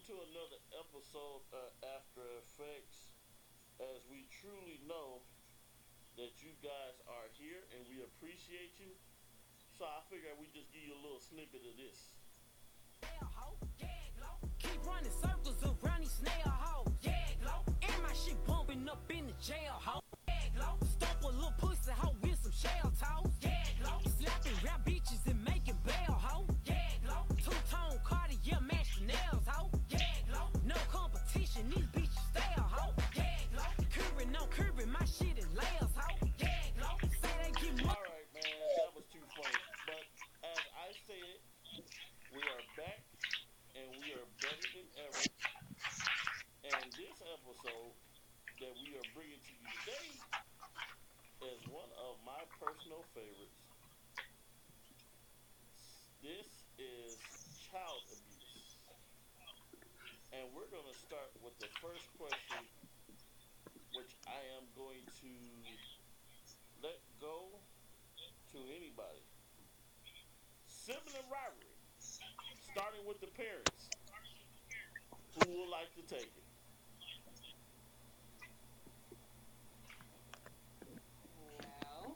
to another episode of After Effects. As we truly know that you guys are here and we appreciate you, so I figured we just give you a little snippet of this. Keep running circles around these snail hoes. Yeah, glow. And my shit bumping up in the jail hoe. Yeah, glow. Stomp a little pussy hoe with some shell toes. Yeah, glow. Slapping rap bitches and making bail hoe. Yeah, glow. Two-tone Cartier match the nails hoe. Yeah, glow. No competition, these bitches stale hoe. Yeah, glow. Curving on curving, my shit is layers hoe. Yeah, glow. Say they get more. All right, man, that was too funny. But as I said, we are back and we are better than ever. And this episode that we are bringing to you today is one of my personal favorites. This is child abuse. And we're going to start with the first question, which I am going to let go to anybody. Sibling rivalry, starting with the parents. Who would like to take it? Well,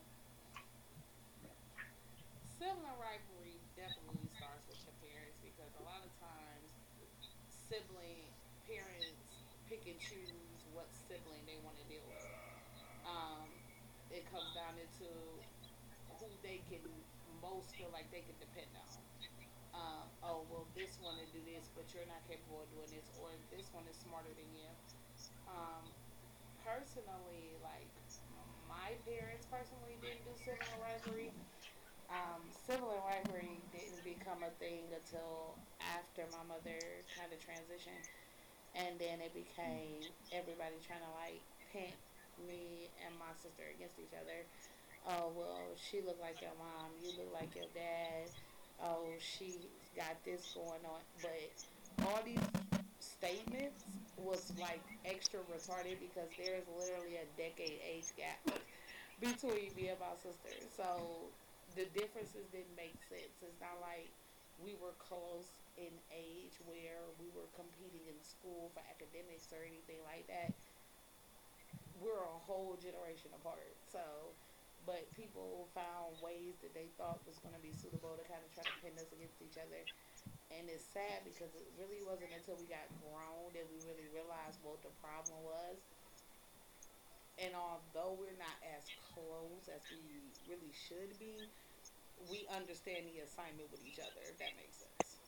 sibling rivalry definitely starts with your parents because a lot of times sibling parents pick and choose what sibling they want to deal with. Um, it comes down into who they can most feel like they can depend on. Oh, well, this one to do this, but you're not capable of doing this, or this one is smarter than you. Um, Personally, like my parents personally didn't do sibling rivalry. Sibling rivalry didn't become a thing until after my mother kind of transitioned, and then it became everybody trying to like pit me and my sister against each other. Oh well, she looked like your mom. You look like your dad. Oh, she got this going on. But all these statements was like extra retarded because there's literally a decade age gap between me and my sister. So the differences didn't make sense. It's not like we were close in age where we were competing in school for academics or anything like that. We're a whole generation apart. So, but people found ways that they thought was going to be suitable to kind of try to pin us against each other. And it's sad because it really wasn't until we got grown that we really realized what the problem was. And although we're not as close as we really should be, we understand the assignment with each other, if that makes sense.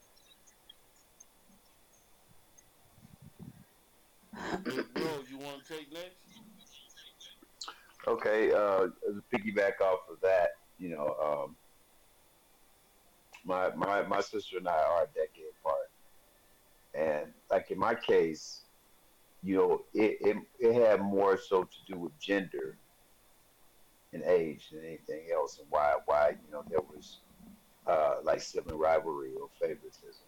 Big bro, you want to take next? Okay, to piggyback off of that, my sister and I are a decade apart, and like in my case, it had more so to do with gender and age than anything else, and why there was like sibling rivalry or favoritism.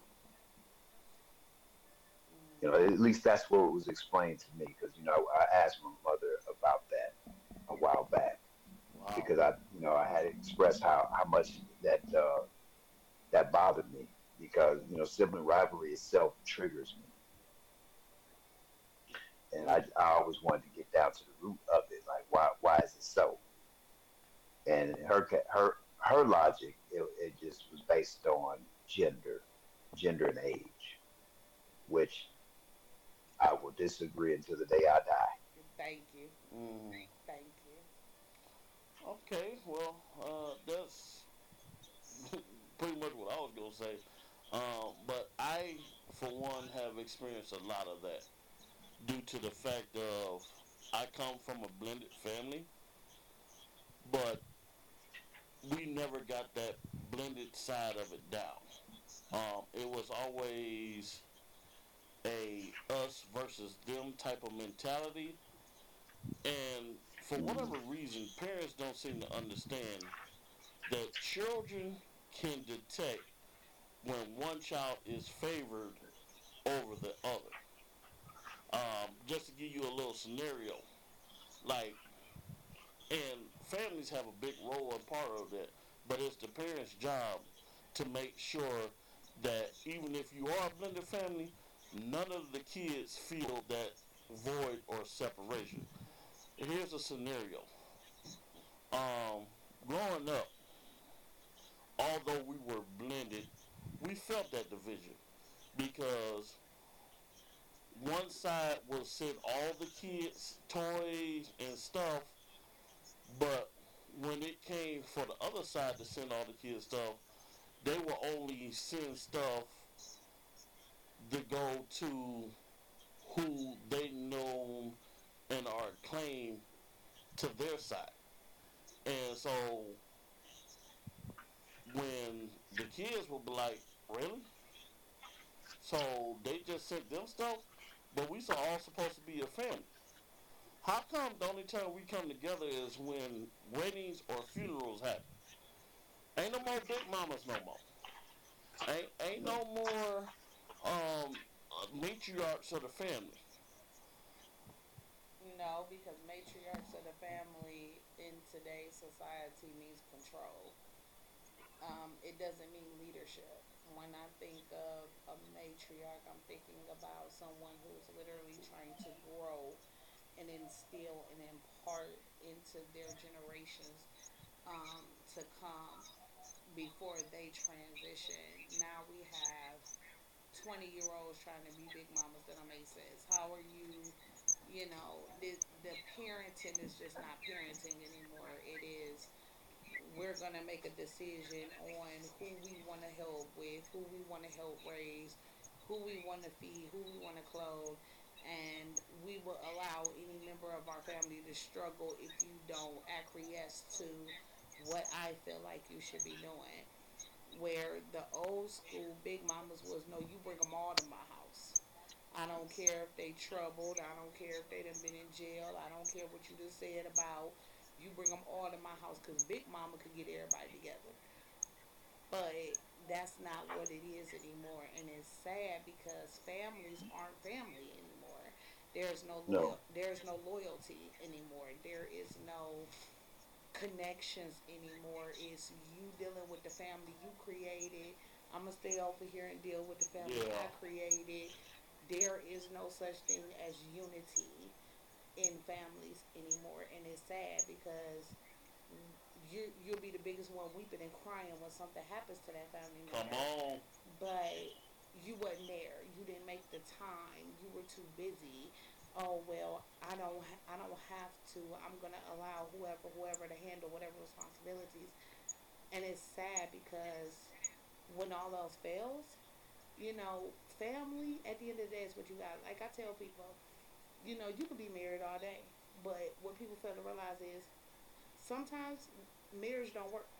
At least that's what was explained to me because I asked my mother about that a while back Wow. because I had expressed how much that bothered me because sibling rivalry itself triggers me, and Mm. I always wanted to get down to the root of it, like why is it so? And her logic, it just was based on gender and age, which I will disagree until the day I die. Thank you. Mm. Thank you. Okay, well, that's pretty much what I was gonna say. But I, for one, have experienced a lot of that due to the fact of I come from a blended family, but we never got that blended side of it down. It was always a us versus them type of mentality, and for whatever Mm. reason, parents don't seem to understand that children can detect when one child is favored over the other. Just to give you a little scenario, like, and families have a big role and part of that, but it's the parents' job to make sure that even if you are a blended family, none of the kids feel that void or separation. Here's a scenario. Um, Growing up, although we were blended, we felt that division because one side will send all the kids toys and stuff, but when it came for the other side to send all the kids stuff, they will only send stuff to go to who they know and are claimed to their side. And so when the kids will be like, really? So they just sent them stuff, but we all supposed to be a family. How come the only time we come together is when weddings or funerals happen? Ain't no more big mamas no more. Ain't no more matriarchs of the family. No, because matriarchs of the family in today's society means control. It doesn't mean leadership. When I think of a matriarch, I'm thinking about someone who's literally trying to grow and instill and impart into their generations to come before they transition. Now we have 20-year-olds trying to be big mamas that make sense. How are you? The parenting is just not parenting anymore. It is we're going to make a decision on who we want to help with, who we want to help raise, who we want to feed, who we want to clothe, and we will allow any member of our family to struggle if you don't acquiesce to what I feel like you should be doing. Where the old school big mamas was, no, you bring them all to my house. I don't care if they troubled. I don't care if they done been in jail. I don't care what you just said about you bring them all to my house because Big Mama could get everybody together. But that's not what it is anymore, and it's sad because families aren't family anymore. No. There's no loyalty anymore. There is no connections anymore. It's you dealing with the family you created. I'm gonna stay over here and deal with the family Yeah. I created. There is no such thing as unity in families anymore, and it's sad because you'll be the biggest one weeping and crying when something happens to that family Come member, on. but you wasn't there. You didn't make the time. You were too busy. Oh well, I don't have to. I'm gonna allow whoever to handle whatever responsibilities, and it's sad because when all else fails, family at the end of the day is what you got. Like I tell people, you can be married all day, but what people fail to realize is sometimes marriage don't work.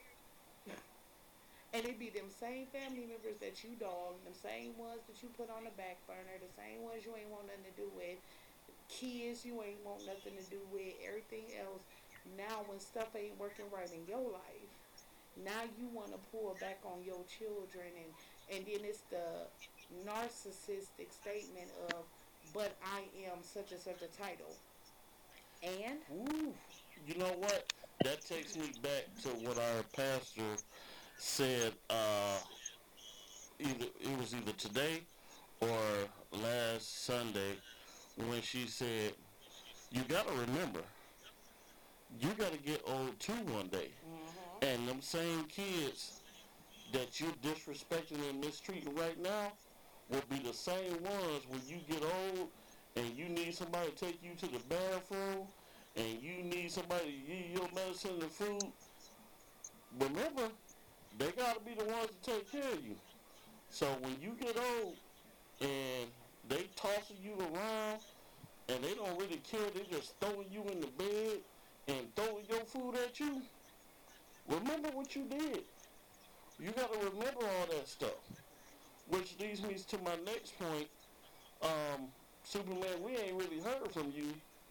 And it be them same family members that you dog, them same ones that you put on the back burner, the same ones you ain't want nothing to do with, kids you ain't want nothing to do with, everything else. Now when stuff ain't working right in your life, now you want to pull back on your children, and then it's the narcissistic statement of, but I am such and such a title. And Woo. You know what? That takes me back to what our pastor said. Either it was either today or last Sunday when she said, "You gotta remember, you gotta get old too one day." mm-hmm, And them same kids that you're disrespecting and mistreating right now will be the same ones when you get old and you need somebody to take you to the bathroom and you need somebody to give you your medicine and food. Remember, they gotta be the ones to take care of you. So when you get old and they tossing you around and they don't really care, they just throwing you in the bed and throwing your food at you, remember what you did. You gotta remember all that stuff. Which leads me to my next point. Superman, we ain't really heard from you.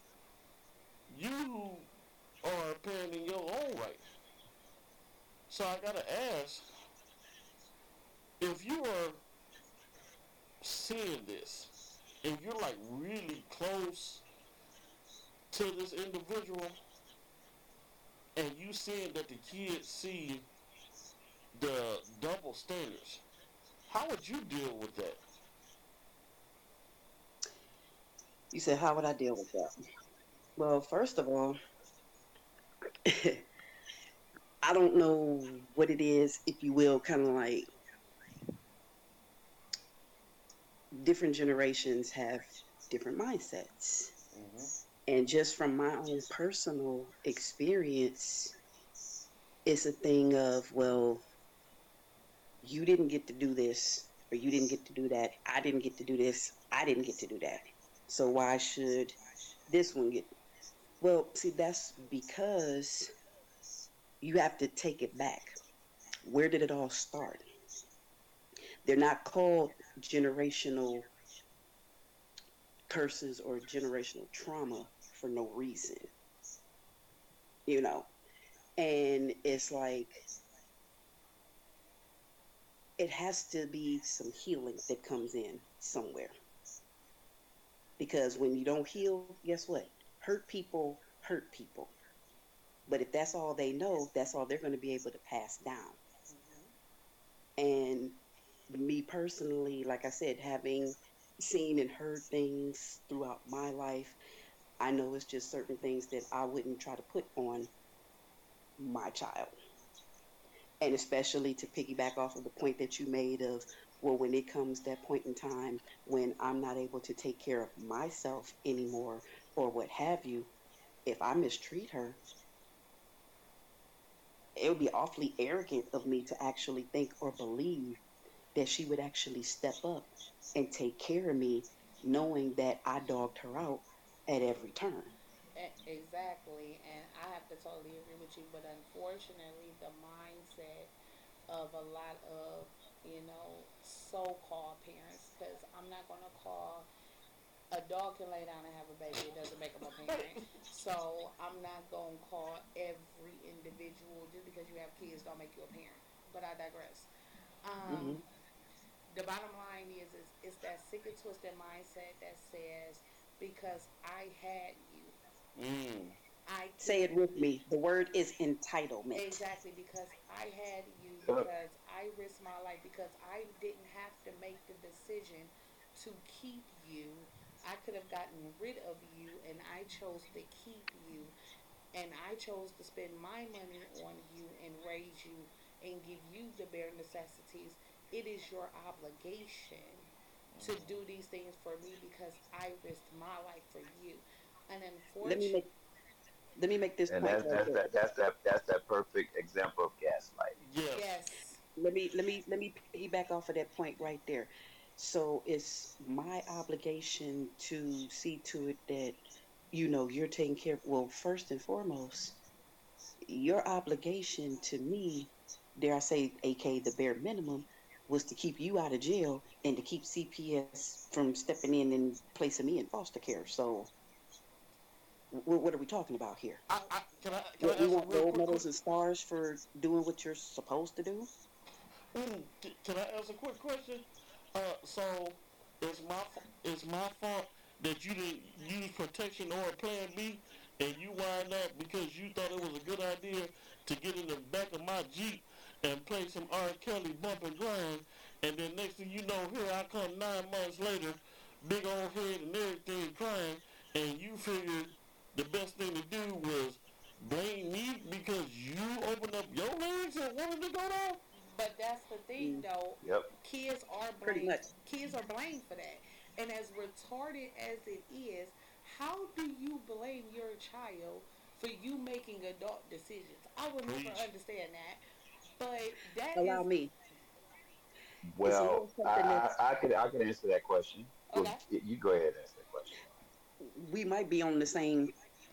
You are a parent in your own right. So I gotta ask, if you are seeing this and you're like really close to this individual and you seeing that the kids see the double standards, how would you deal with that? You said, how would I deal with that? Well, first of all, I don't know what it is, if you will, kind of like different generations have different mindsets. Hmm. And just from my own personal experience, it's a thing of, well, you didn't get to do this, or you didn't get to do that. I didn't get to do this. I didn't get to do that. So why should this one get? Well, see, that's because you have to take it back. Where did it all start? They're not called generational curses or generational trauma for no reason, you know? And it's like, it has to be some healing that comes in somewhere. Because when you don't heal, guess what? Hurt people hurt people. But if that's all they know, that's all they're going to be able to pass down. And me personally, like I said, having seen and heard things throughout my life, I know it's just certain things that I wouldn't try to put on my child. And especially to piggyback off of the point that you made of, well, when it comes that point in time when I'm not able to take care of myself anymore or what have you, if I mistreat her, it would be awfully arrogant of me to actually think or believe that she would actually step up and take care of me, knowing that I dogged her out at every turn. Exactly, and I have to totally agree with you. But unfortunately, the mindset of a lot of so-called parents, because I'm not gonna call a dog can lay down and have a baby. It doesn't make them a parent. So I'm not gonna call every individual just because you have kids don't make you a parent. But I digress. Mm-hmm. Um, the bottom line is it's that sick and twisted mindset that says because I had you, Mm. I Say it can't. with me. The word is entitlement. Exactly, because I had you, Yep. because I risked my life, because I didn't have to make the decision to keep you. I could have gotten rid of you, and I chose to keep you, and I chose to spend my money on you and raise you and give you the bare necessities. It is your obligation to do these things for me because I risked my life for you. And Let me unfortunately, make let me make this And point right there. that's that perfect example of gaslighting. Yes. yes, Let me piggyback off of that point right there. So it's my obligation to see to it that you're taking care of, well, first and foremost, your obligation to me, dare I say, aka the bare minimum, was to keep you out of jail and to keep CPS from stepping in and placing me in foster care. So what are we talking about here? Can I What, we ask a want real gold quick? medals and stars for doing what you're supposed to do? Can I ask a quick question? So it's my fault that you didn't use protection or a plan B, and you wind up because you thought it was a good idea to get in the back of my Jeep and play some R. Kelly bump and grind, and then next thing you know, here I come 9 months later, big old head and everything crying, and you figured the best thing to do was blame me because you opened up your legs and wanted to go down? but that's the thing, Mm, though. Yep. Kids are pretty blamed. much. Kids are blamed for that. And as retarded as it is, how do you blame your child for you making adult decisions? I will never Preach. understand that. But that is Allow me. It's a Well, little something that's, I could answer that question. Well, okay. you go ahead and answer that question. we might be on the same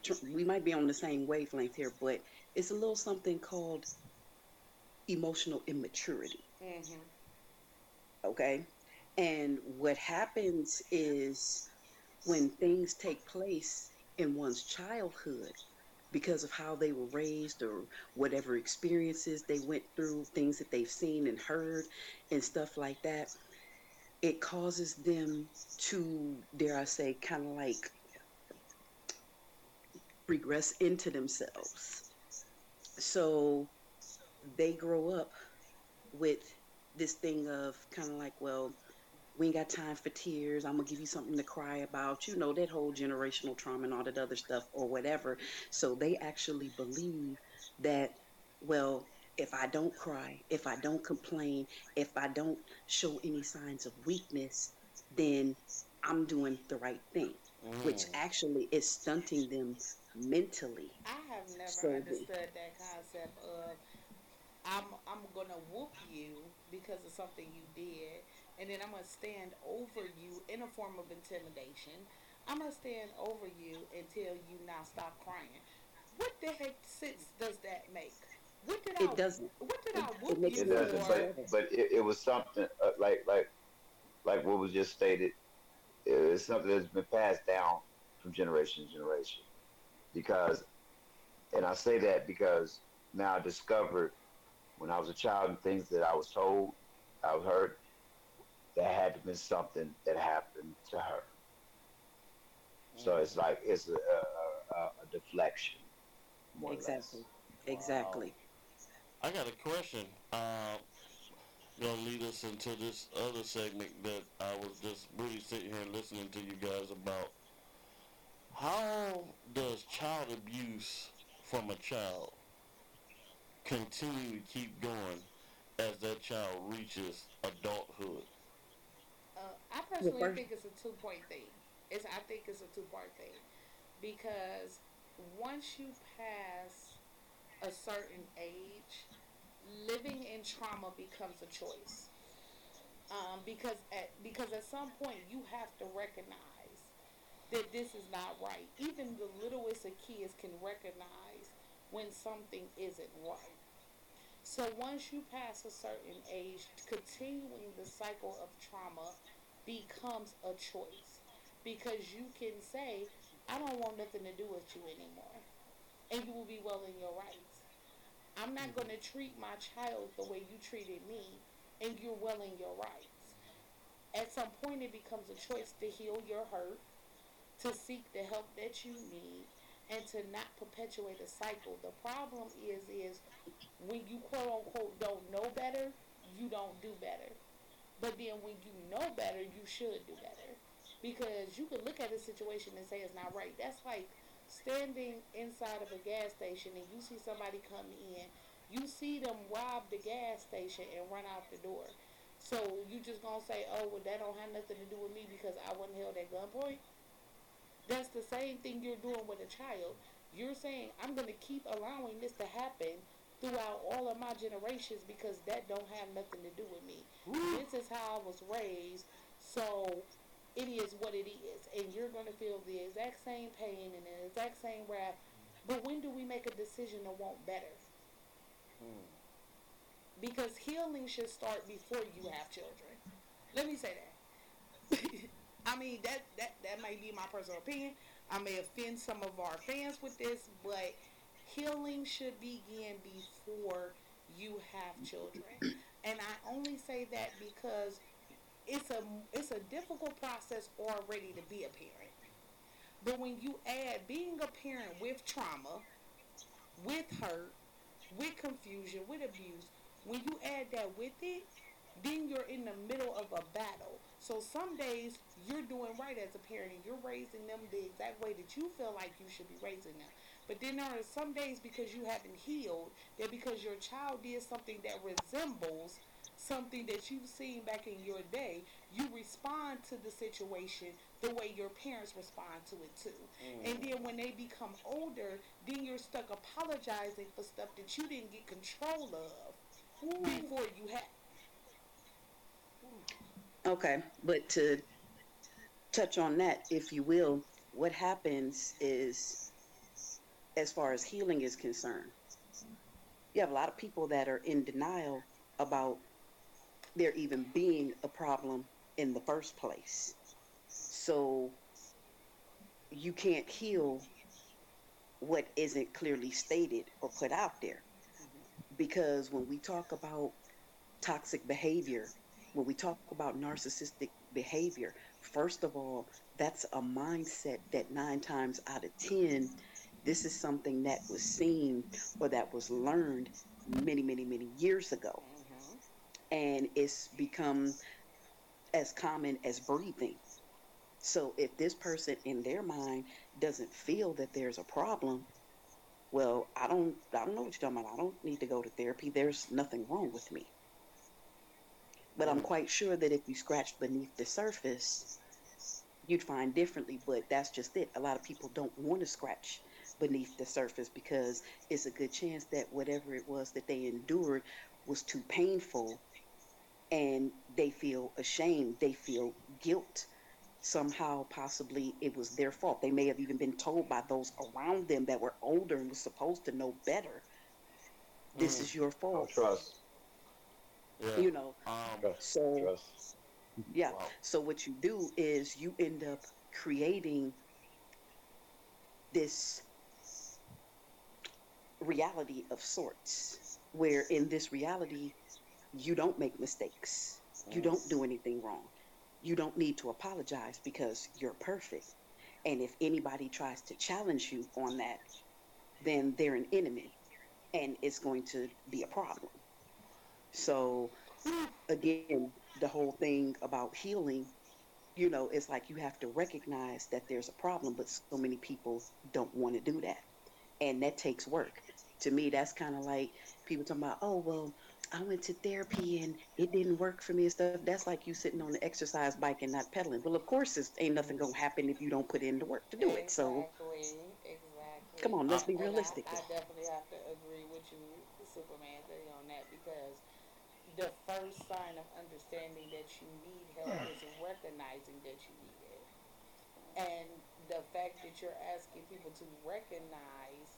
wavelength here, but it's a little something called emotional immaturity. Mhm. Okay. And what happens is when things take place in one's childhood, because of how they were raised or whatever experiences they went through, things that they've seen and heard, and stuff like that, it causes them to, dare I say, kind of like regress into themselves. So they grow up with this thing of kind of like, well, We ain't got time for tears. I'm gonna give you something to cry about. You know, that whole generational trauma and all that other stuff or whatever. So they actually believe that, well, if I don't cry, if I don't complain, if I don't show any signs of weakness, then I'm doing the right thing, which Mm. actually is stunting them mentally. I have never So the, understood that concept of I'm gonna whoop you because of something you did, and then I'm gonna stand over you in a form of intimidation. I'm gonna stand over you and tell you now stop crying. What the heck sense does that make? What did I it doesn't. what did It, I it whoop makes you It sense doesn't, for? whatsoever. but it was something like what was just stated. It's something that's been passed down from generation to generation. Because, and I say that because now I discovered when I was a child and things that I was told, I was heard, that had to been something that happened to her. So it's Mm. like it's a deflection, more or less. Exactly. Wow. Exactly. I got a question. Gonna lead us into this other segment that I was just really sitting here listening to you guys about. How does child abuse from a child continue to keep going as that child reaches adulthood? I Well, personally first, think it's a 2 point thing. I think it's a 2 part thing because once you pass a certain age, living in trauma becomes a choice. Because at some point you have to recognize that this is not right. Even the littlest of kids can recognize when something isn't right. So once you pass a certain age, continuing the cycle of trauma becomes a choice because you can say, I don't want nothing to do with you anymore, and you will be well in your rights. I'm not going to treat my child the way you treated me, and you're well in your rights. At some point, it becomes a choice to heal your hurt, to seek the help that you need, and to not perpetuate a cycle. The problem is when you quote unquote don't know better, you don't do better. But then when you know better, you should do better. Because you could look at a situation and say it's not right. That's like standing inside of a gas station and you see somebody come in. You see them rob the gas station and run out the door. So you just gonna say, oh, well, that don't have nothing to do with me because I wasn't held at gunpoint? That's the same thing you're doing with a child. You're saying, I'm going to keep allowing this to happen throughout all of my generations because that don't have nothing to do with me. This is how I was raised, so it is what it is. And you're going to feel the exact same pain and the exact same wrath. But when do we make a decision to want better? Mm. Because healing should start before you have children. Let me say that. I mean that might be my personal opinion. I may offend some of our fans with this, but healing should begin before you have children. And I only say that because it's a difficult process already to be a parent. But when you add being a parent with trauma, with hurt, with confusion, with abuse, when you add that with it, then you're in the middle of a battle. So some days you're doing right as a parent and you're raising them the exact way that you feel like you should be raising them. But then there are some days because you haven't healed, that because your child did something that resembles something that you've seen back in your day, you respond to the situation the way your parents respond to it too. And Mm. then when they become older, then you're stuck apologizing for stuff that you didn't get control of before you had. okay, but to touch on that, if you will, what happens is, as far as healing is concerned, you have a lot of people that are in denial about there even being a problem in the first place. So you can't heal what isn't clearly stated or put out there. Because when we talk about toxic behavior, when we talk about narcissistic behavior, first of all, that's a mindset that 9 times out of 10, this is something that was seen or that was learned many, many, many years ago. Mm-hmm. And it's become as common as breathing. So if this person in their mind doesn't feel that there's a problem, well, I don't know what you're talking about. I don't need to go to therapy. There's nothing wrong with me. But I'm Mm. quite sure that if you scratched beneath the surface, you'd find differently. But that's just it. A lot of people don't want to scratch beneath the surface because it's a good chance that whatever it was that they endured was too painful, and they feel ashamed, they feel guilt. Somehow, possibly, it was their fault. They may have even been told by those around them that were older and was supposed to know better, this Mm. is your No fault. trust. Yeah. You know, Trust. so Trust. yeah. Wow. So what you do is you end up creating this reality of sorts, where in this reality you don't make mistakes, you Mm. don't do anything wrong, you don't need to apologize because you're perfect. And if anybody tries to challenge you on that, then they're an enemy, and it's going to be a problem. So again, the whole thing about healing, it's like you have to recognize that there's a problem, but so many people don't want to do that. And that takes work. To me, that's kind of like people talking about, oh, well, I went to therapy and it didn't work for me and stuff. That's like you sitting on the exercise bike and not pedaling. Well, of course, it ain't nothing going to happen if you don't put in the work to do it. So Exactly, come exactly. on, I, let's be And realistic. I definitely have to agree with you, Superman, thing on that because the first sign of understanding that you need help is recognizing that you need it. And the fact that you're asking people to recognize,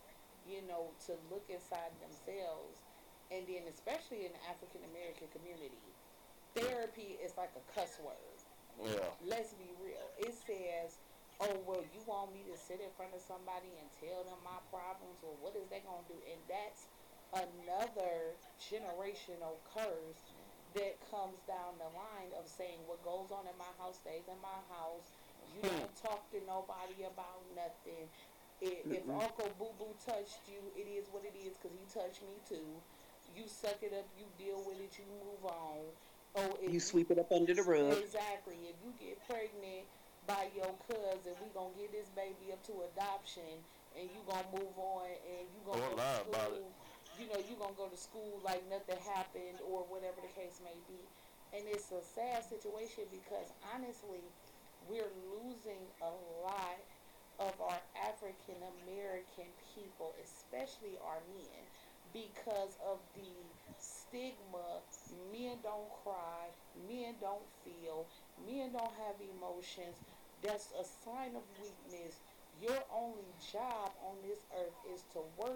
to look inside themselves, and then especially in the African American community, therapy is like a cuss word. yeah. Let's be real. It says, oh, well, you want me to sit in front of somebody and tell them my problems? Well, what is that going to do? And that's another generational curse that comes down the line of saying what goes on in my house stays in my house. You Hmm. don't talk to nobody about nothing. If Mm-mm. Uncle Boo Boo touched you, it is what it is because he touched me too. You suck it up, you deal with it, you move on. Oh, if You you sweep it up under the rug. exactly. If you get pregnant by your cousin, we gonna get this baby up to adoption, and you gonna move on, and you gonna Don't go to lie about it. school. You gonna go to school like nothing happened, or whatever the case may be. And it's a sad situation because honestly, we're losing a lot of our African American people, especially our men, because of the stigma. Men don't cry, men don't feel, men don't have emotions. That's a sign of weakness. Your only job on this earth is to work,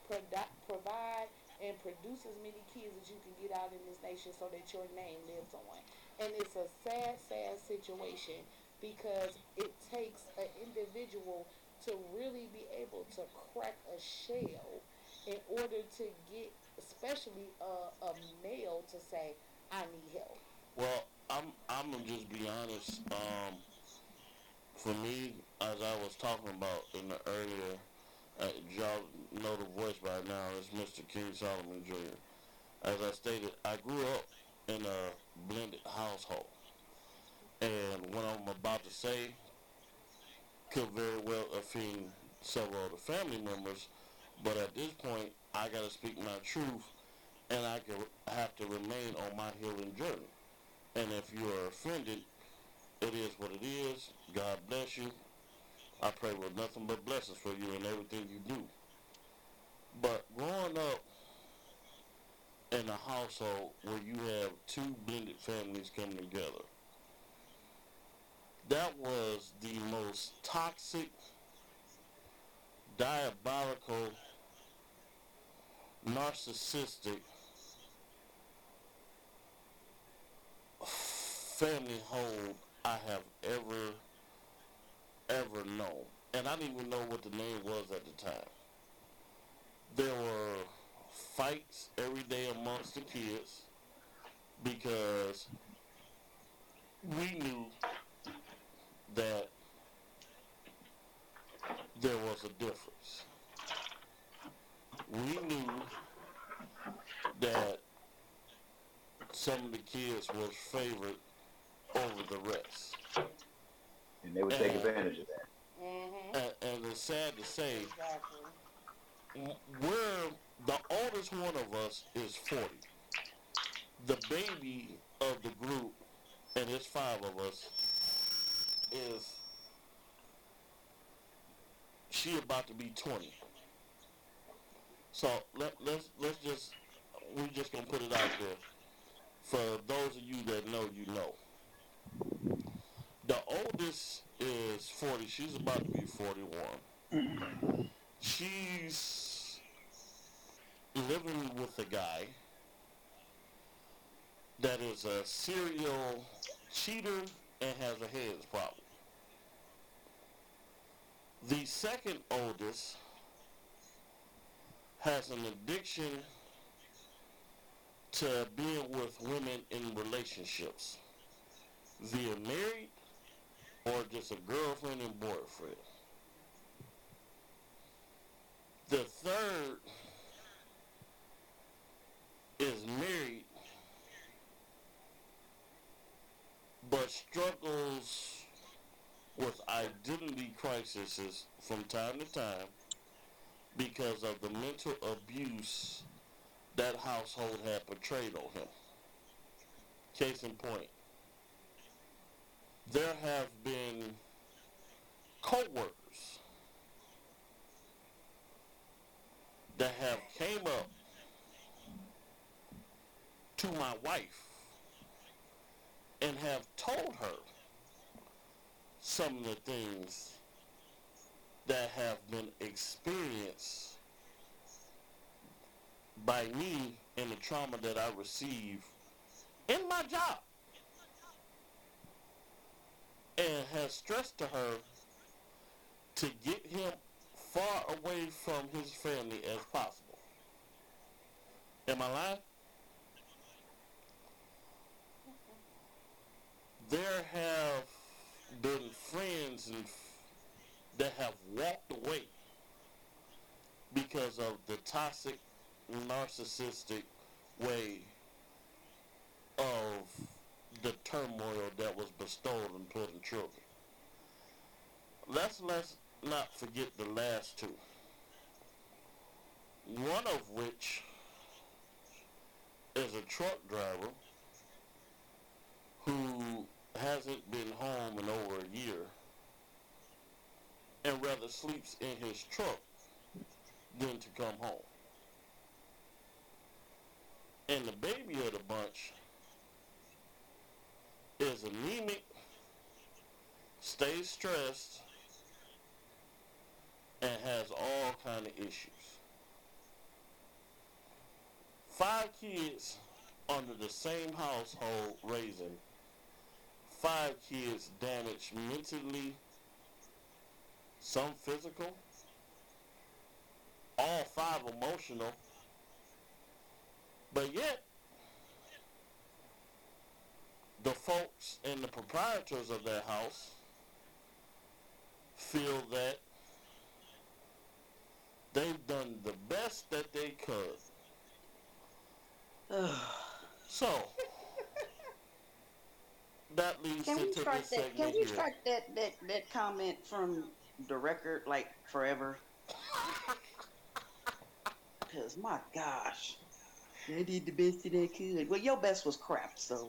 provide, and produce as many kids as you can get out in this nation so that your name lives on. And it's a sad, sad situation because it takes an individual to really be able to crack a shell in order to get, especially a male, to say, I need help. Well, I'm gonna just be honest. For me, as I was talking about in the earlier, y'all know the voice by now. It's Mr. King Solomon Jr. As I stated, I grew up in a blended household, and what I'm about to say could very well offend several of the family members. But at this point, I gotta speak my truth, and have to remain on my healing journey. And if you are offended, it is what it is. God bless you. I pray with nothing but blessings for you in everything you do. But growing up in a household where you have two blended families coming together, that was the most toxic, diabolical, narcissistic family home I have ever known. And I didn't even know what the name was at the time. There were fights every day amongst the kids because we knew that there was a difference. We knew that some of the kids was favored over the rest. And they would take And, advantage of that. Mm-hmm. and it's sad to say, Exactly. we're the oldest one of us is 40. The baby of the group, and there's 5 of us, is she about to be 20. So let's just we just gonna put it out there. For those of you that know, you know. The oldest is 40. She's about to be 41. She's living with a guy that is a serial cheater and has a head problem. The second oldest has an addiction to being with women in relationships, via married or just a girlfriend and boyfriend. The third is married but struggles with identity crises from time to time because of the mental abuse that household had portrayed on him. Case in point, there have been co-workers that have came up to my wife and have told her some of the things that have been experienced by me and the trauma that I receive in my job, and has stressed to her to get him far away from his family as possible. Am I lying? There have been friends that have walked away because of the toxic, narcissistic way of the turmoil that was bestowed upon children. Let's not forget the last two. One of which is a truck driver who hasn't been home in over a year and rather sleeps in his truck than to come home. And the baby of the bunch is anemic, stays stressed, and has all kind of issues. 5 kids under the same household raising 5 kids damaged mentally, some physical, all 5 emotional, but yet the folks and the proprietors of that house feel that they've done the best that they could. So that leads Can we into strike this that? segment Can we here. strike that comment from the record like forever? Because my gosh, they did the best that they could. Well, your best was crap, so.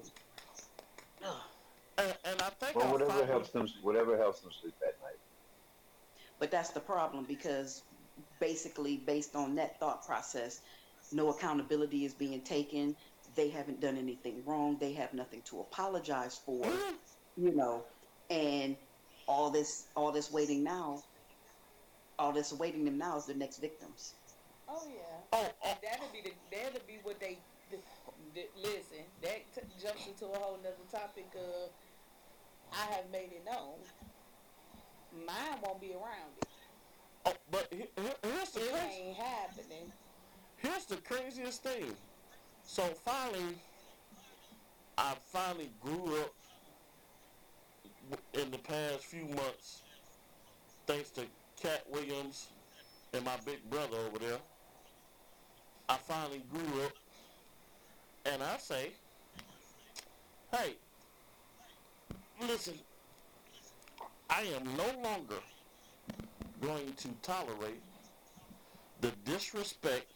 And I think Well, I whatever helps finally, them sleep at night. But that's the problem, because basically, based on that thought process, no accountability is being taken. They haven't done anything wrong. They have nothing to apologize for, you know. And all this waiting now, all this awaiting them now is the next victims. Oh yeah. oh, And that'll be what they listen. That jumps into a whole nother topic of I have made it known. Mine won't be around it. but here's the It crazy, ain't happening. here's the craziest thing. So finally, I finally grew up in the past few months, thanks to Cat Williams and my big brother over there. I finally grew up, and I say, hey, listen, I am no longer going to tolerate the disrespect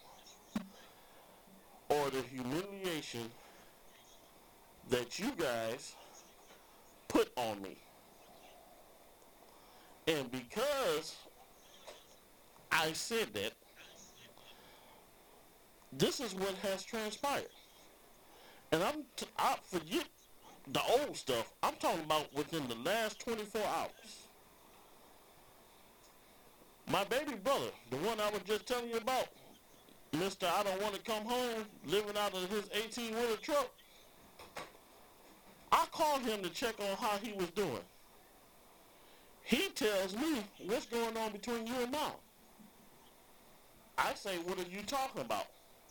or the humiliation that you guys put on me. And because I said that, this is what has transpired. And I forget the old stuff. I'm talking about within the last 24 hours. My baby brother, the one I was just telling you about, Mr. I don't want to come home, living out of his 18-wheeler truck, I called him to check on how he was doing. He tells me, what's going on between you and Mom? I say, what are you talking about?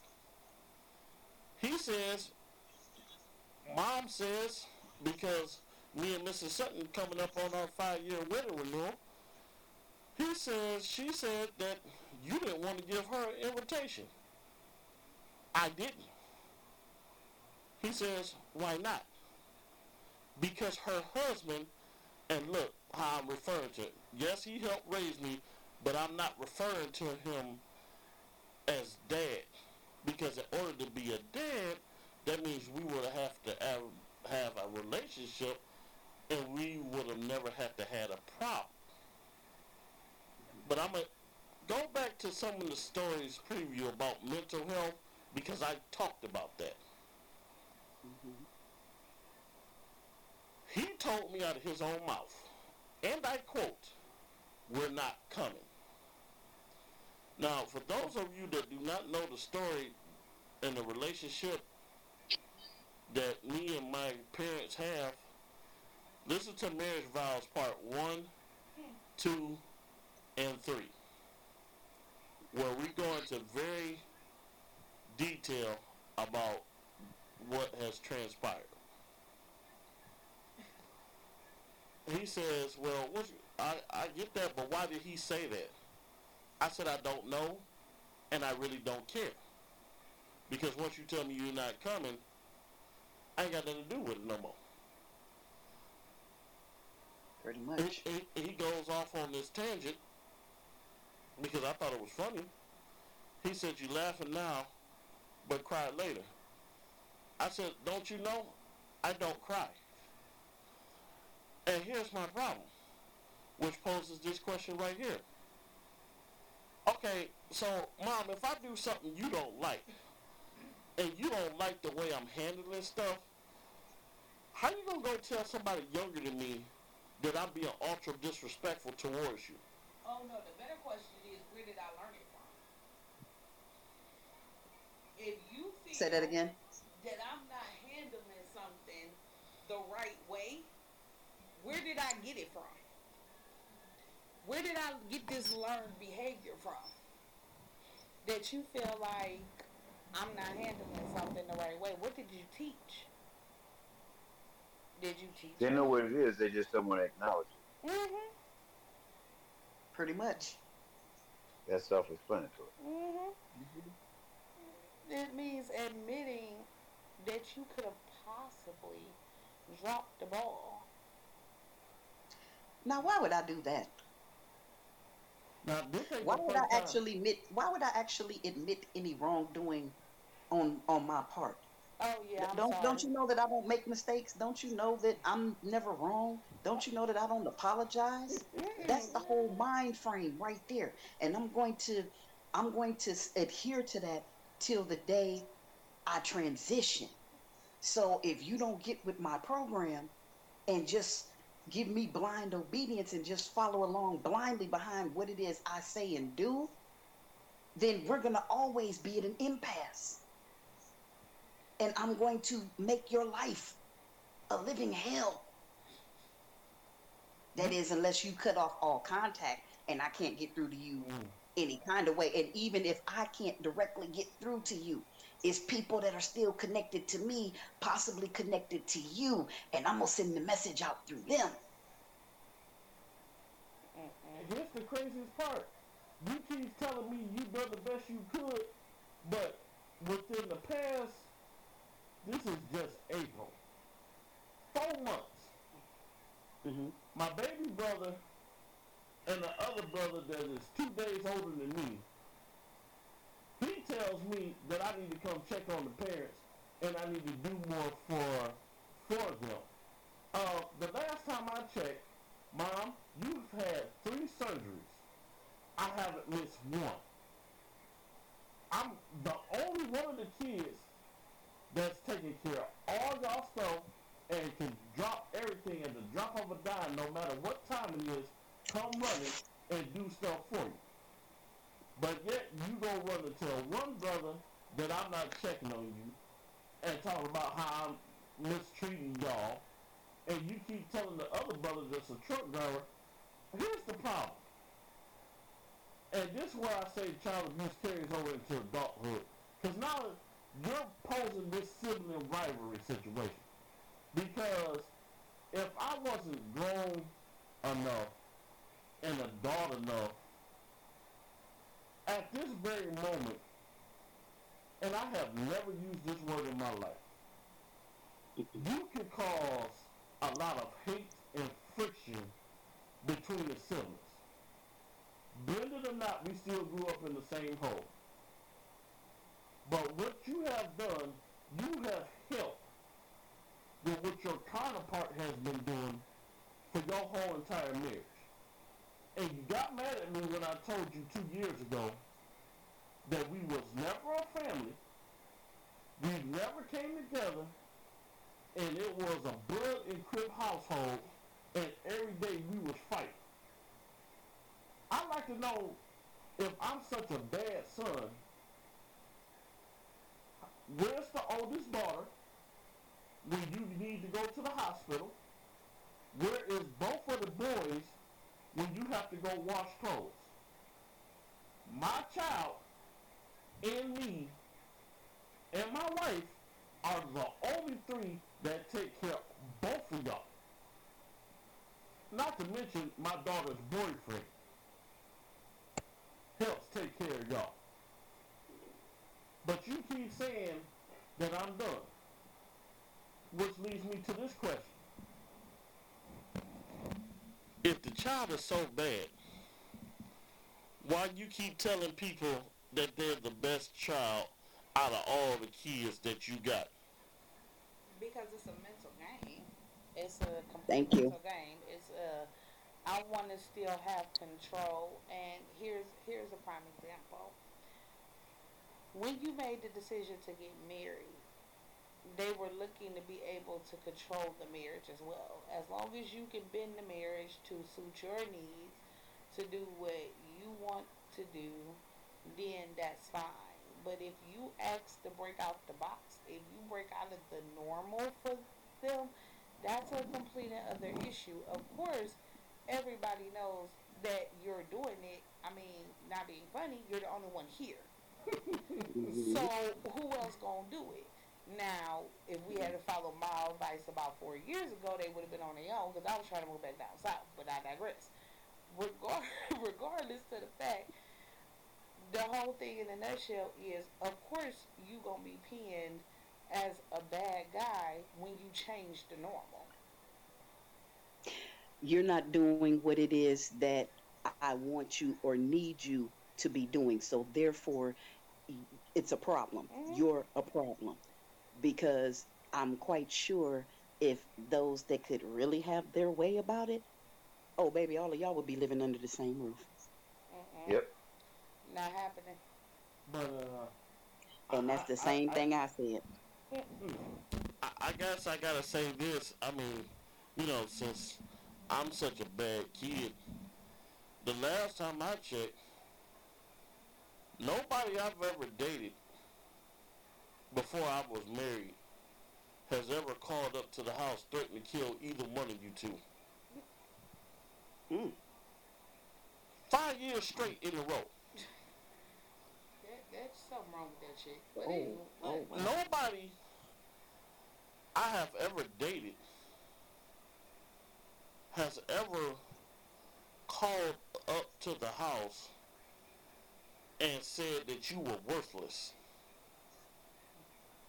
He says, Mom says, because me and Mrs. Sutton coming up on our 5-year wedding renewal, she said that you didn't want to give her an invitation. I didn't. He says, why not? Because her husband, and look how I'm referring to it. Yes, he helped raise me, but I'm not referring to him as dad. Because in order to be a dad, that means we would have to have a relationship, and we would have never had to have a problem. But I'm going to go back to some of the stories preview about mental health, because I talked about that. Mm-hmm. He told me out of his own mouth, and I quote, we're not coming. Now, for those of you that do not know the story and the relationship that me and my parents have, listen to Marriage Vows Part 1, 2, and 3, where we go into very detail about what has transpired. He says, well, I get that, but why did he say that? I said, I don't know, and I really don't care. Because once you tell me you're not coming, I ain't got nothing to do with it no more. Pretty much. He goes off on this tangent, because I thought it was funny. He said, you laughing now, but cry later. I said, don't you know, I don't cry. And here's my problem, which poses this question right here. Okay, so, Mom, if I do something you don't like, and you don't like the way I'm handling stuff, how you gonna go tell somebody younger than me that I'm being ultra disrespectful towards you? Oh no, the better question is, where did I learn it from? If you feel Say that again. that I'm not handling something the right way, where did I get it from? Where did I get this learned behavior from? That you feel like I'm not handling something the right way. What did you teach? Did you teach? They know what it is. They just don't want to acknowledge it. Mm-hmm. Pretty much. That's self-explanatory. Mm-hmm. It means admitting that you could have possibly dropped the ball. Now, why would I do that? Now, this ain't Why the would first I time. actually admit? Why would I actually admit any wrongdoing on my part? Oh yeah, I'm Don't sorry. don't you know that I don't make mistakes? Don't you know that I'm never wrong? Don't you know that I don't apologize? That's the whole mind frame right there. And I'm going to adhere to that till the day I transition. So if you don't get with my program and just give me blind obedience and just follow along blindly behind what it is I say and do, then we're going to always be at an impasse. And I'm going to make your life a living hell. That is, unless you cut off all contact and I can't get through to you any kind of way. And even if I can't directly get through to you, it's people that are still connected to me, possibly connected to you, and I'm going to send the message out through them. Here's the craziest part. You keep telling me you done the best you could, but within the past, this is just April. 4 months. Mhm. My baby brother and the other brother that is 2 days older than me, he tells me that I need to come check on the parents and I need to do more for them. The last time I checked, Mom, you've had 3 surgeries. I haven't missed one. I'm the only one of the kids that's taking care of all y'all stuff and can drop everything at the drop of a dime, no matter what time it is, come running and do stuff for you. But yet you gonna run and tell one brother that I'm not checking on you and talk about how I'm mistreating y'all, and you keep telling the other brother that's a truck driver. Here's the problem. And this is where I say child abuse carries over into adulthood. Because now you're posing this sibling rivalry situation. Because if I wasn't grown enough and adult enough, at this very moment, and I have never used this word in my life, you can cause a lot of hate and friction between the siblings. Blend it or not, we still grew up in the same home. But what you have done, you have helped with what your counterpart has been doing for your whole entire marriage. And you got mad at me when I told you 2 years ago that we was never a family, we never came together, and it was a blood and crib household, and every day we was fighting. I'd like to know, if I'm such a bad son, where's the oldest daughter when you need to go to the hospital? Where is both of the boys when you have to go wash clothes? My child and me and my wife are the only 3 that take care of both of y'all. Not to mention my daughter's boyfriend helps take care of y'all. But you keep saying that I'm done. Which leads me to this question. If the child is so bad, why you keep telling people that they're the best child out of all the kids that you got? Because it's a mental game. It's a Thank complete you. mental game. It's a I want to still have control. And here's a prime example. When you made the decision to get married, they were looking to be able to control the marriage as well. As long as you can bend the marriage to suit your needs, to do what you want to do, then that's fine. But if you ask to break out the box, if you break out of the normal for them, that's a completely other issue. Of course, everybody knows that you're doing it. I mean, not being funny, you're the only one here. So Mhm. who else gonna do it? Now, if we had to follow my advice about 4 years ago, they would have been on their own because I was trying to move back down south. But I digress. Regardless to the fact, the whole thing in a nutshell is, of course, you gonna be pinned as a bad guy when you change the normal. You're not doing what it is that I want you or need you to be doing. So therefore, it's a problem. Hmm. You're a problem because I'm quite sure if those that could really have their way about it, oh baby, all of y'all would be living under the same roof. Mm-mm. Yep. Not happening. But And that's the same thing I said. I guess I gotta say this. I mean, since I'm such a bad kid, the last time I checked, nobody I've ever dated before I was married has ever called up to the house threatening to kill either one of you two. Mm. 5 years straight in a row. That's something wrong with that shit. But Oh, anyway, oh what? wow. Nobody I have ever dated has ever called up to the house and said that you were worthless.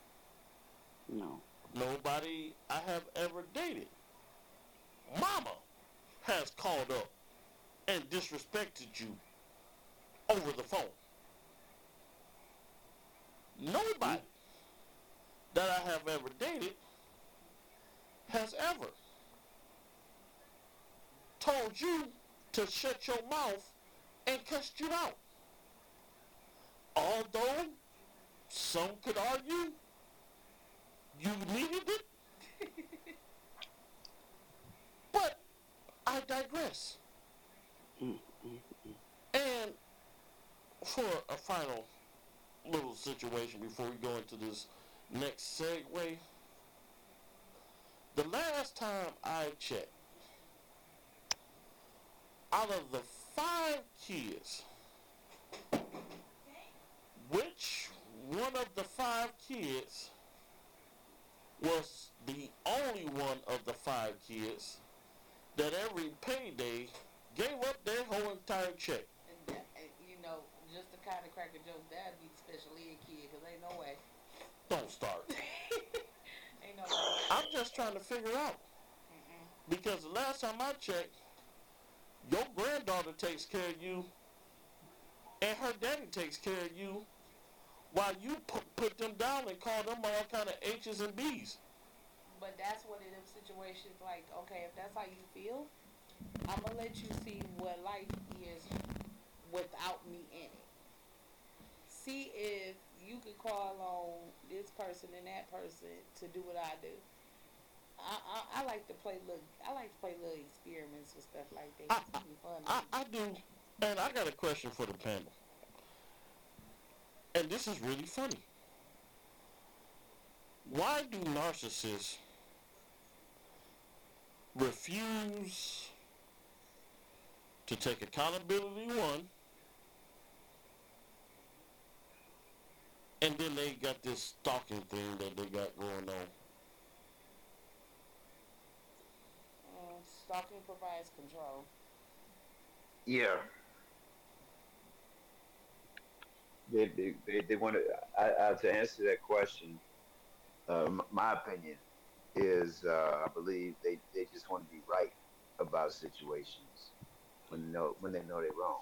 No. Nobody I have ever dated. Mama has called up and disrespected you over the phone? Nobody that I have ever dated has ever told you to shut your mouth and cussed you out. Although some could argue you needed it, but I digress. And for a final little situation before we go into this next segue, the last time I checked, out of the 5 kids, which one of the 5 kids was the only one of the 5 kids that every payday gave up their whole entire check? And you know, just to kind of crack a joke, that'd be the special ed kid, because ain't no way. Don't start. Ain't no way. I'm just trying to figure out. Because the last time I checked, your granddaughter takes care of you and her daddy takes care of you while you put them down and call them all kind of H's and B's. But that's one of them situations like, okay, if that's how you feel, I'm going to let you see what life is without me in it. See if you could call on this person and that person to do what I do. I like to play little experiments with stuff like that. It's be fun. I do. And I got a question for the panel. And this is really funny. Why do narcissists refuse to take accountability, one, and then they got this stalking thing that they got going on? Stalking provides control. Yeah. They want to, to answer that question, my opinion is, I believe they just want to be right about situations when they know they're wrong.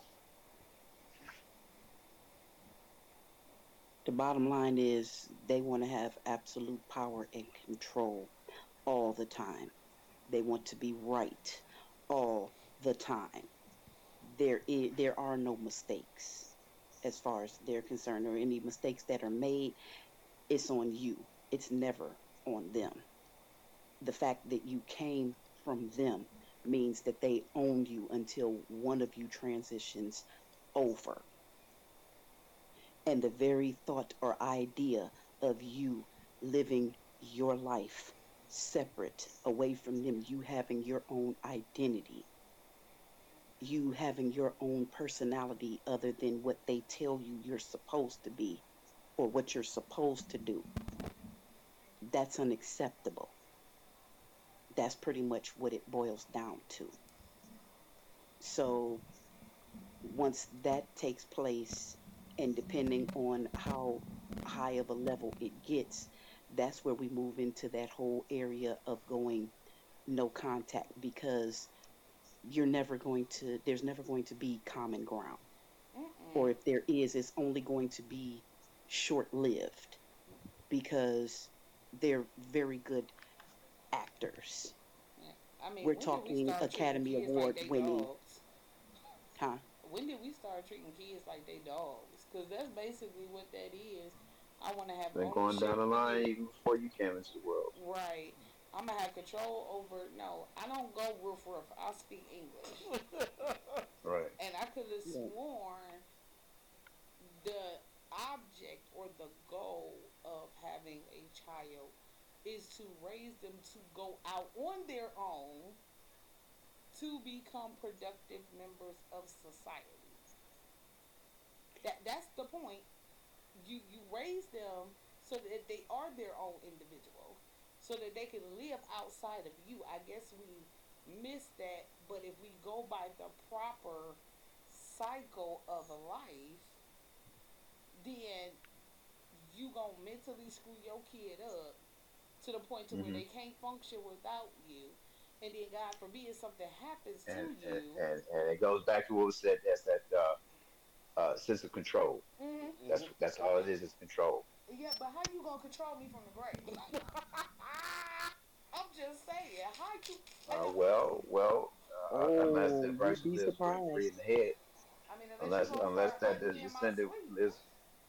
The bottom line is they want to have absolute power and control all the time. They want to be right all the time. There are no mistakes as far as they're concerned, or any mistakes that are made, it's on you. It's never on them. The fact that you came from them means that they own you until one of you transitions over. And the very thought or idea of you living your life separate, away from them, you having your own identity, you having your own personality other than what they tell you you're supposed to be or what you're supposed to do, that's unacceptable. That's pretty much what it boils down to. So once that takes place, and depending on how high of a level it gets, that's where we move into that whole area of going no contact, because there's never going to be common ground. Or if there is, it's only going to be short-lived, because they're very good actors. I mean, We're talking Academy Award winning. Huh? When did we start treating kids like they dogs? Because that's basically what that is. I want to have They're going down the line even before you came into the world. Right. I'm going to have control over... No, I don't go roof. I speak English. Right. And I could have sworn the object or the goal of having a child is to raise them to go out on their own to become productive members of society. That's the point. You raise them so that they are their own individual, so that they can live outside of you. I guess we miss that, but if we go by the proper cycle of a life, then you gonna mentally screw your kid up to the point to where they can't function without you. And then God forbid something happens to and and, you. and it goes back to what was said. That's that sense of control. Hmm. That's all it is control. Yeah, but how you gonna control me from the grave? I'm just saying, how you? Well, unless Oh, that you'd person be lives rent free in surprised. the head, I mean, unless you unless gonna unless start that hurting the me in my descendant sleep. lives.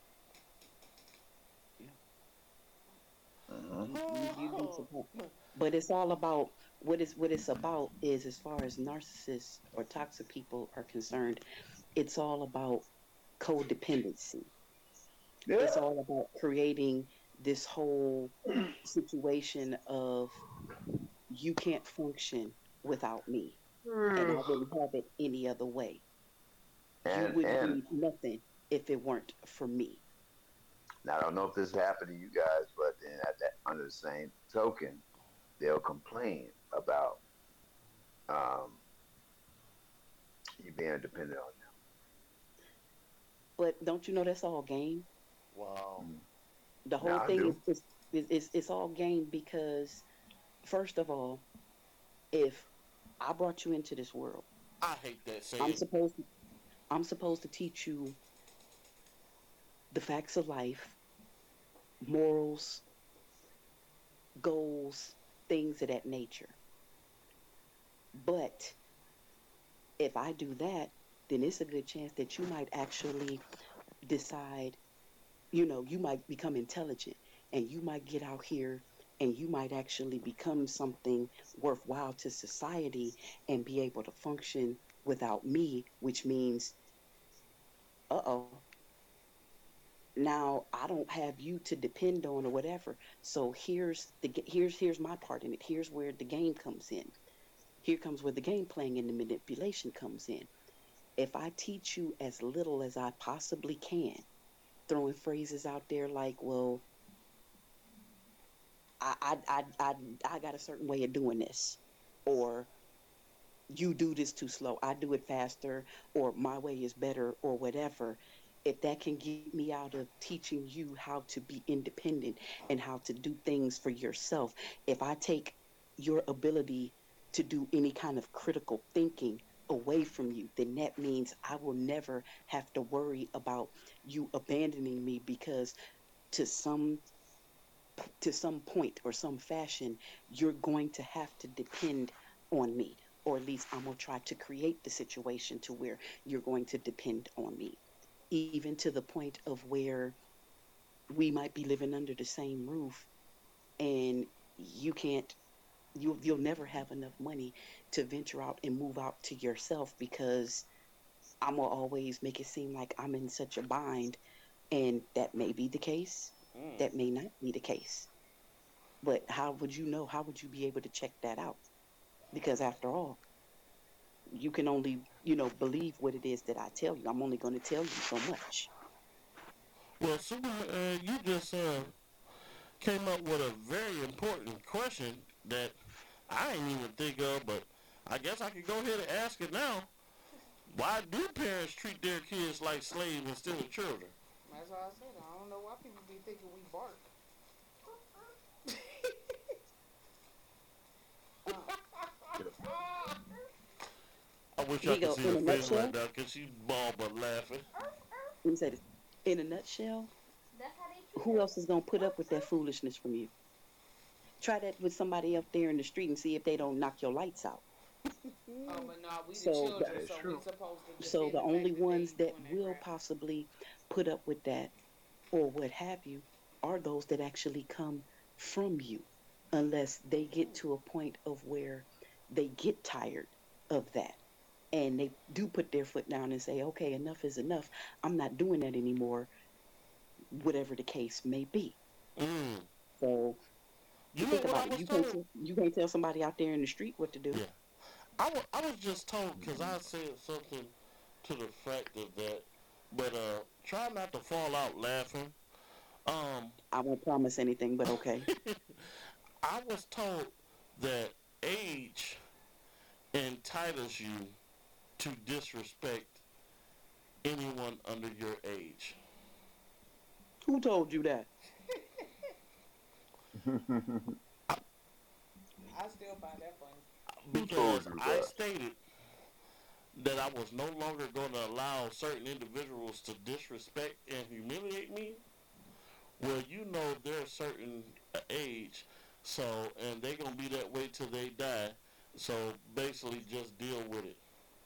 Yeah. Hmm. You'd be Oh. surprised. But it's all about what it's about is as far as narcissists or toxic people are concerned, it's all about codependency. Yeah. It's all about creating this whole situation of you can't function without me, and I wouldn't have it any other way. You wouldn't And be nothing if it weren't for me. now, I don't know if this happened to you guys, but then at that under the same token, they'll complain about um, you being dependent on But don't you know that's all game? Wow. them. The Now whole I thing do. is all game because first of all, if I brought you into this world, I hate that I'm saying. supposed to, I'm supposed to teach you the facts of life, morals, goals, things of that nature. But if I do that, then it's a good chance that you might actually decide, you might become intelligent and you might get out here and you might actually become something worthwhile to society and be able to function without me, which means, uh-oh, now I don't have you to depend on or whatever. So here's my part in it. Here's where the game comes in. Here comes where the game playing and the manipulation comes in. If I teach you as little as I possibly can, throwing phrases out there like, well, I I I I, I got a certain way of doing this, or you do this too slow, I do it faster, or my way is better, or whatever. If that can get me out of teaching you how to be independent and how to do things for yourself, if I take your ability to do any kind of critical thinking away from you, then that means I will never have to worry about you abandoning me because to some to some point or some fashion, you're going to have to depend on me. Or at least I'm going to try to create the situation to where you're going to depend on me. Even to the point of where we might be living under the same roof and you can't, you'll never have enough money to venture out and move out to yourself because I'm going to always make it seem like I'm in such a bind. And that may be the case. Mm. That may not be the case. But how would you know? How would you be able to check that out? Because after all, you can only, believe what it is that I tell you. I'm only going to tell you so much. Well, Super, you just came up with a very important question that I ain't even think of, but I guess I could go ahead and ask it now. Why do parents treat their kids like slaves instead of children? That's why I said I don't know why people be thinking we bark. I wish Here I you could go. see In her a face right nutshell, now because she's bald but laughing. let me say this. In a nutshell, That's how they treat who us. else is going to put up with that foolishness from you? Try that with somebody up there in the street and see if they don't knock your lights out. Oh, but no, we the So, children, That is so we true. supposed to so defend the the fact only that they ones that doing that will crap. possibly put up with that or what have you are those that actually come from you, unless they get to a point of where they get tired of that and they do put their foot down and say, okay, enough is enough. I'm not doing that anymore, whatever the case may be. Mm. So You know think what I about it. was told? You can't tell somebody out there in the street what to do. Yeah. I was just told because I said something to the fact of that, but try not to fall out laughing. Um, I won't promise anything, but okay. I was told that age entitles you to disrespect anyone under your age. Who told you that? I still find that funny. Who told because you I that? stated that I was no longer going to allow certain individuals to disrespect and humiliate me. Well, you know they're a certain age, so and they're gonna be that way till they die. So basically, just deal with it.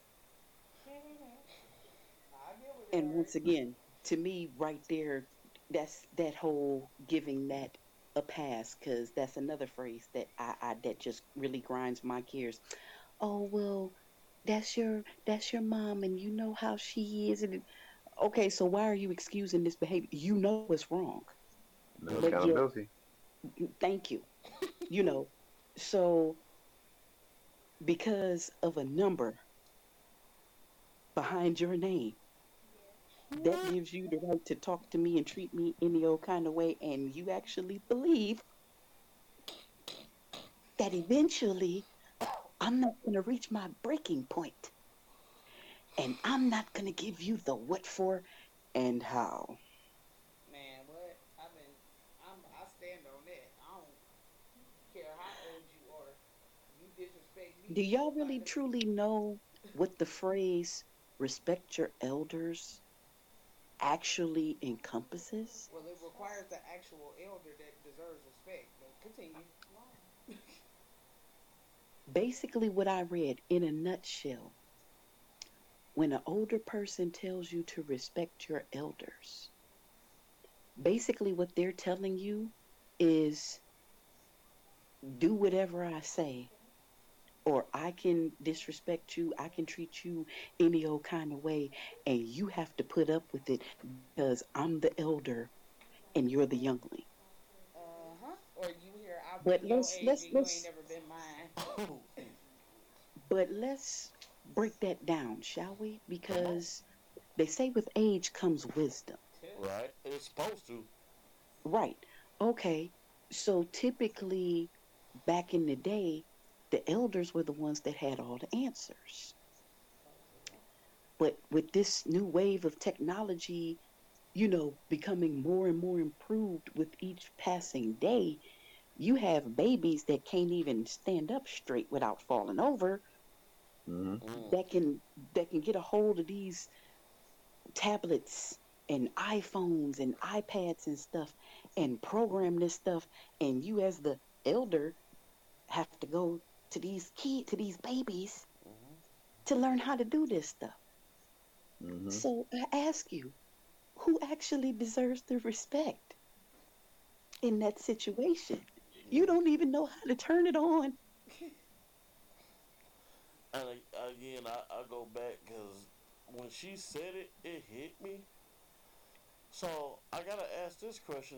I deal with it And already. once again, to me, right there, that's that whole giving that a pass, because that's another phrase that I that just really grinds my gears. Oh well, that's your mom, and you know how she is. And okay, so why are you excusing this behavior? You know it's wrong, No but yet, accountability. thank you. You know, so because of a number behind your name, that What? gives you the right to talk to me and treat me any old kind of way, and you actually believe that eventually I'm not going to reach my breaking point, and I'm not going to give you the what for and how. Man, what? I stand on that. I don't care how old you are. You disrespect me, Do you y'all gonna really find a. truly know what the phrase respect your elders actually encompasses? Well, it requires the actual elder that deserves respect. But continue. Basically, what I read in a nutshell, when an older person tells you to respect your elders, basically what they're telling you is do whatever I say, or I can disrespect you, I can treat you any old kind of way, and you have to put up with it because I'm the elder and you're the youngling. Or you hear I've But been your let's age let's and you ain't let's never been mine. but let's break that down, shall we? Come on. Because they say with age comes wisdom. Right? It's supposed to. Right. Okay. So typically back in the day, the elders were the ones that had all the answers. But with this new wave of technology, becoming more and more improved with each passing day, you have babies that can't even stand up straight without falling over, Mm-hmm. Mm. that can get a hold of these tablets and iPhones and iPads and stuff and program this stuff, and you as the elder have to go to these babies Mm-hmm. to learn how to do this stuff. Mm-hmm. So I ask you, who actually deserves the respect in that situation? You Yeah. don't even know how to turn it on. And again, I go back because when she said it, it hit me. So I gotta ask this question,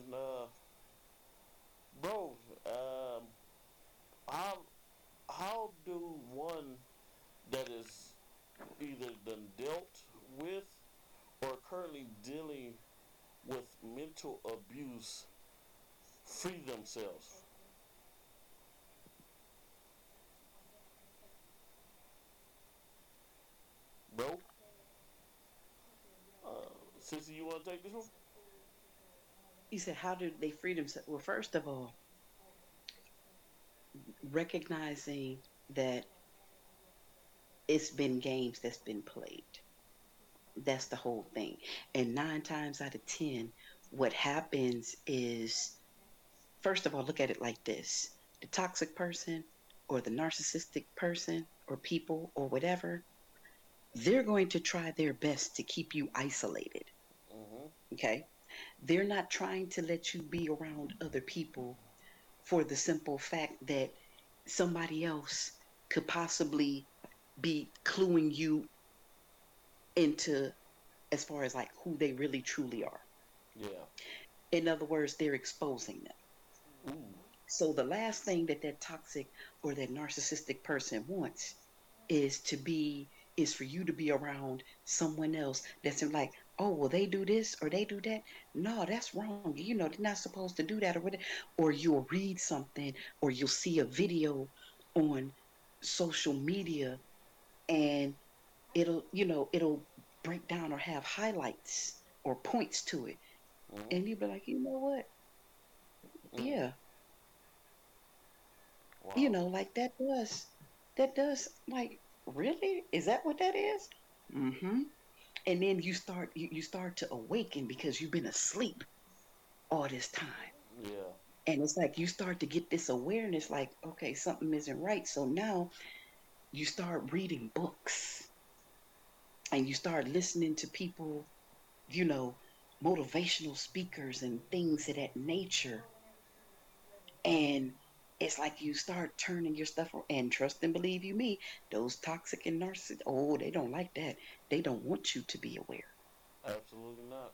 bro. How how do one that is either done dealt with or currently dealing with mental abuse free themselves, bro? Sissy, you want to take this one? You said, how do they free themselves? Well, first of all, recognizing that it's been games that's been played. That's the whole thing. And 9 times out of 10, what happens is, first of all, look at it like this: the toxic person or the narcissistic person or people or whatever, they're going to try their best to keep you isolated. Mm-hmm. Okay. They're not trying to let you be around other people for the simple fact that somebody else could possibly be cluing you into, as far as like who they really truly are. Yeah. In other words, they're exposing them. Ooh. So the last thing that that toxic or that narcissistic person wants is to be is for you to be around someone else that's in like, oh well, they do this or they do that. No, that's wrong. They're not supposed to do that or whatever. Or you'll read something or you'll see a video on social media, and it'll break down or have highlights or points to it, Mm-hmm. and you'll be like, you know what? Mm. Yeah, Wow. like that does. that does like really? Is that what that is? Mm-hmm. And then you start to awaken because you've been asleep all this time. Yeah. And it's like you start to get this awareness like, okay, something isn't right. So now you start reading books and you start listening to people, you know, motivational speakers and things of that nature. And it's like you start turning your stuff and trust and believe you me, those toxic and narcissistic, oh, they don't like that. They don't want you to be aware. Absolutely not.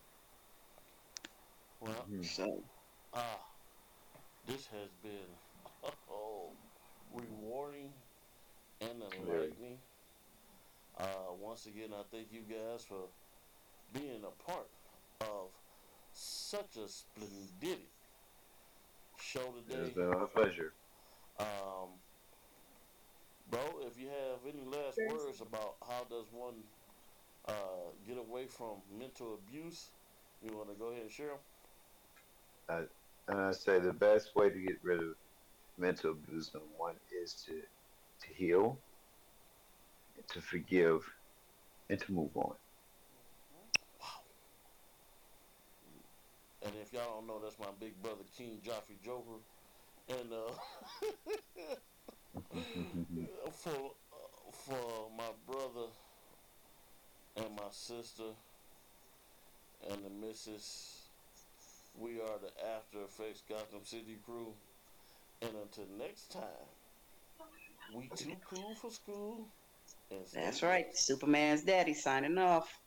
Well, Mhm. So ah, this has been oh, rewarding and Very. enlightening. Once again, I thank you guys for being a part of such a splendid show It's today. been my pleasure. Um, bro, if you have any last words about how does one get away from mental abuse, you want to go ahead and share them? I, and I say the best way to get rid of mental abuse, number one, is to heal, to forgive, and to move on. And if y'all don't know, that's my big brother King Joffrey Joker. And for my brother and my sister and the missus, we are the After Effects Gotham City crew. And until next time, we too cool for school and stay that's right. blessed. Superman's daddy signing off.